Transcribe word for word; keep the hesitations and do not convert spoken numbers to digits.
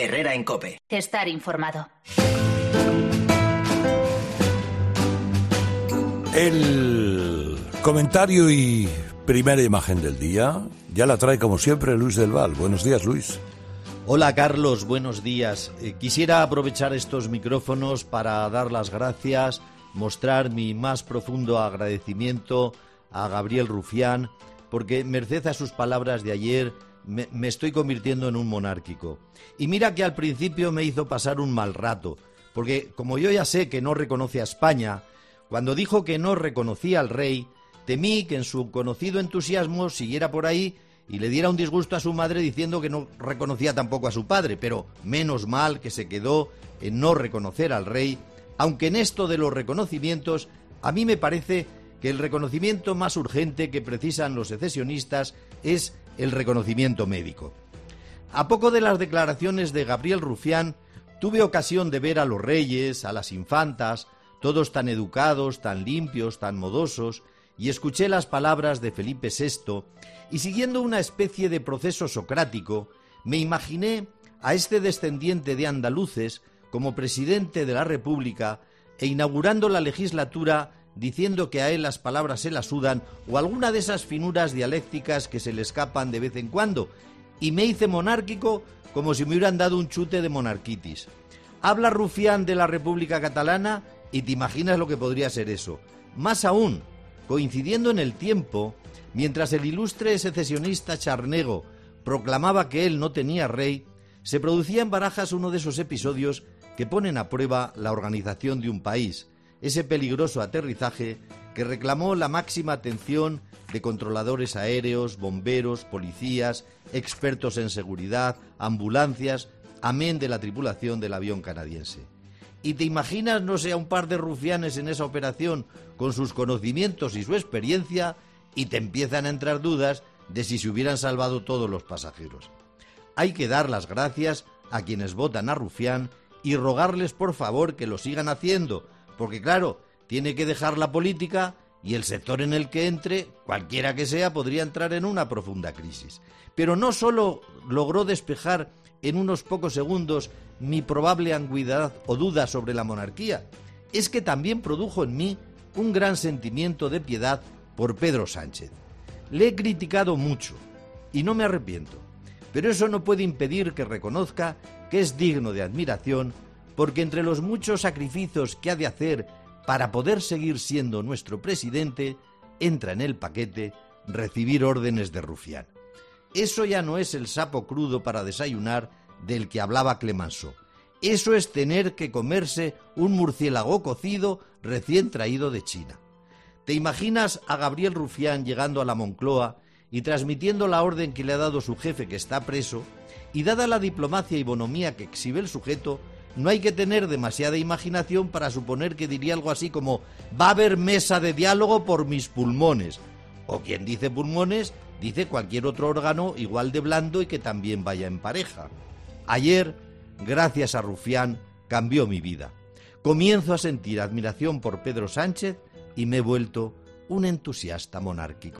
Herrera en COPE. Estar informado. El comentario y primera imagen del día ya la trae como siempre Luis del Val. Buenos días, Luis. Hola Carlos, buenos días. Eh, quisiera aprovechar estos micrófonos para dar las gracias, mostrar mi más profundo agradecimiento a Gabriel Rufián, porque merced a sus palabras de ayer me, me estoy convirtiendo en un monárquico. Y mira que al principio me hizo pasar un mal rato, porque como yo ya sé que no reconoce a España, cuando dijo que no reconocía al rey, temí que en su conocido entusiasmo siguiera por ahí y le diera un disgusto a su madre diciendo que no reconocía tampoco a su padre, pero menos mal que se quedó en no reconocer al rey, aunque en esto de los reconocimientos a mí me parece que el reconocimiento más urgente que precisan los secesionistas es el reconocimiento médico. A poco de las declaraciones de Gabriel Rufián, tuve ocasión de ver a los reyes, a las infantas, todos tan educados, tan limpios, tan modosos, y escuché las palabras de Felipe sexto, y siguiendo una especie de proceso socrático, me imaginé a este descendiente de andaluces como presidente de la República e inaugurando la legislatura diciendo que a él las palabras se las sudan o alguna de esas finuras dialécticas que se le escapan de vez en cuando, y me hice monárquico como si me hubieran dado un chute de monarquitis. Habla Rufián de la República Catalana y te imaginas lo que podría ser eso. Más aún, coincidiendo en el tiempo, mientras el ilustre secesionista Charnego proclamaba que él no tenía rey, se producía en Barajas uno de esos episodios que ponen a prueba la organización de un país, ese peligroso aterrizaje que reclamó la máxima atención de controladores aéreos, bomberos, policías, expertos en seguridad, ambulancias, amén de la tripulación del avión canadiense. ¿Y te imaginas, no sé, a un par de rufianes en esa operación con sus conocimientos y su experiencia y te empiezan a entrar dudas de si se hubieran salvado todos los pasajeros? Hay que dar las gracias a quienes votan a Rufián y rogarles por favor que lo sigan haciendo, porque claro, tiene que dejar la política y el sector en el que entre, cualquiera que sea, podría entrar en una profunda crisis. Pero no solo logró despejar en unos pocos segundos mi probable ambigüedad o duda sobre la monarquía, es que también produjo en mí un gran sentimiento de piedad por Pedro Sánchez. Le he criticado mucho y no me arrepiento, pero eso no puede impedir que reconozca que es digno de admiración, porque entre los muchos sacrificios que ha de hacer para poder seguir siendo nuestro presidente, entra en el paquete recibir órdenes de Rufián. Eso ya no es el sapo crudo para desayunar del que hablaba Clemenceau. Eso es tener que comerse un murciélago cocido recién traído de China. ¿Te imaginas a Gabriel Rufián llegando a la Moncloa y transmitiendo la orden que le ha dado su jefe, que está preso, y dada la diplomacia y bonomía que exhibe el sujeto, no hay que tener demasiada imaginación para suponer que diría algo así como «va a haber mesa de diálogo por mis pulmones», o quien dice pulmones dice cualquier otro órgano igual de blando y que también vaya en pareja. Ayer, gracias a Rufián, cambió mi vida. Comienzo a sentir admiración por Pedro Sánchez y me he vuelto un entusiasta monárquico.